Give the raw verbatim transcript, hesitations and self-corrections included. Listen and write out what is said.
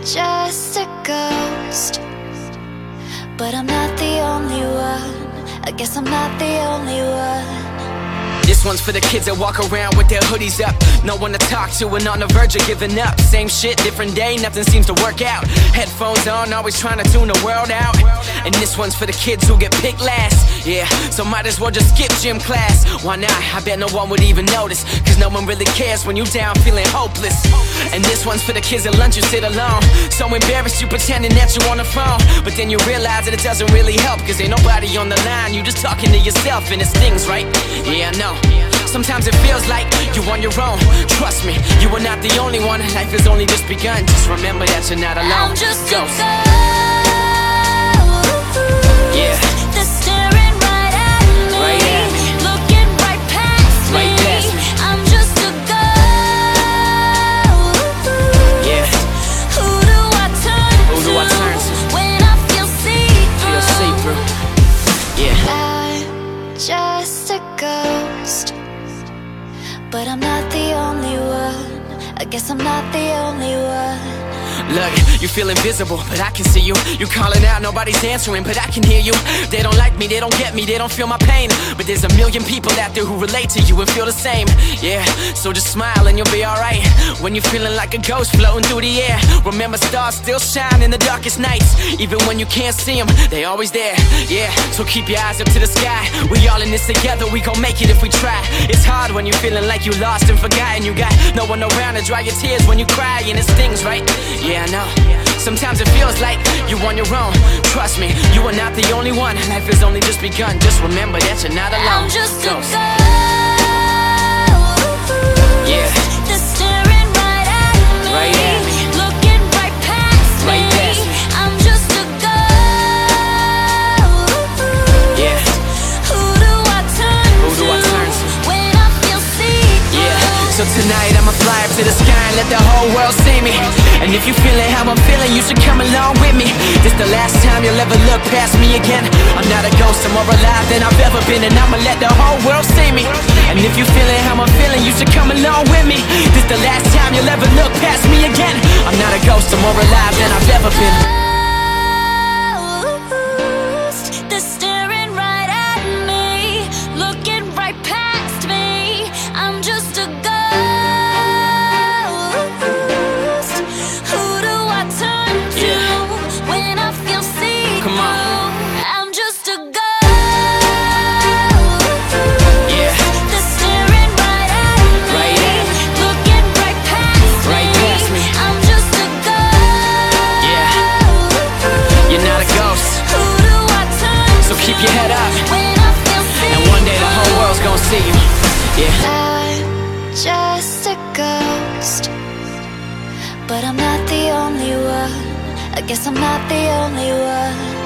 just a ghost, but I'm not the only one. I guess I'm not the only one. This one's for the kids that walk around with their hoodies up, no one to talk to and on the verge of giving up. Same shit, different day, nothing seems to work out. Headphones on, always trying to tune the world out. And this one's for the kids who get picked last. Yeah, so might as well just skip gym class. Why not? I bet no one would even notice, cause no one really cares when you down feeling hopeless. And this one's for the kids at lunch who sit alone, so embarrassed you pretending that you on the phone. But then you realize that it doesn't really help, cause ain't nobody on the line, you just talking to yourself and it stings, right? Yeah, I know. Sometimes it feels like you're on your own. Trust me, you are not the only one. Life has only just begun. Just remember that you're not alone. I'm just Ghost. a ghost. Yeah. That's staring right at me. Right at me. Looking right past me. Right past me. I'm just a ghost. Yeah. Who do I turn Who to do I turn to? when I feel see-through? Feel see-through. Yeah. I'm just a ghost, but I'm not the only one. I guess I'm not the only one. Look, you feel invisible, but I can see you. You calling out, nobody's answering, but I can hear you. They don't like me, they don't get me, they don't feel my pain, but there's a million people out there who relate to you and feel the same. Yeah, so just smile and you'll be alright. When you're feeling like a ghost floating through the air, remember stars still shine in the darkest nights. Even when you can't see them, they always there. Yeah, so keep your eyes up to the sky. We all in this together, we gon' make it if we try. It's hard when you're feeling like you lost and forgotten. You got no one around to dry your tears when you cry, and it stings, right? Yeah, I know. Sometimes it feels like you're on your own. Trust me, you are not the only one. Life has only just begun. Just remember that you're not alone. I'm just a Ghost. ghost. Yeah. That's staring right at me. Right at me. Looking right past me. Right past me. I'm just a ghost. Yeah. Who do I turn Who do I to turn to? when I feel see-through? Yeah. So tonight I'ma fly up to the sky and let the whole world see me. And if you feeling how I'm feeling, you should come along with me. This the last time you'll ever look past me again. I'm not a ghost, I'm more alive than I've ever been, and I'ma let the whole world see me. And if you feeling how I'm feeling, you should come along with me. This the last time you'll ever look past me again. I'm not a ghost, I'm more alive than I've ever been. Ghost that's staring right at me, looking right past me. I'm just a ghost. Who do I turn to Yeah. when I feel see-through? Come on. I'm just a ghost. Yeah. That's staring right at me. Right at me. Looking right past Right me. past me. I'm just a ghost. Yeah. You're not a ghost, Who do I turn so keep your head up, when I feel and one day the whole world's gonna see you. Yeah. I'm just a ghost, but I'm not the only one. I guess I'm not the only one.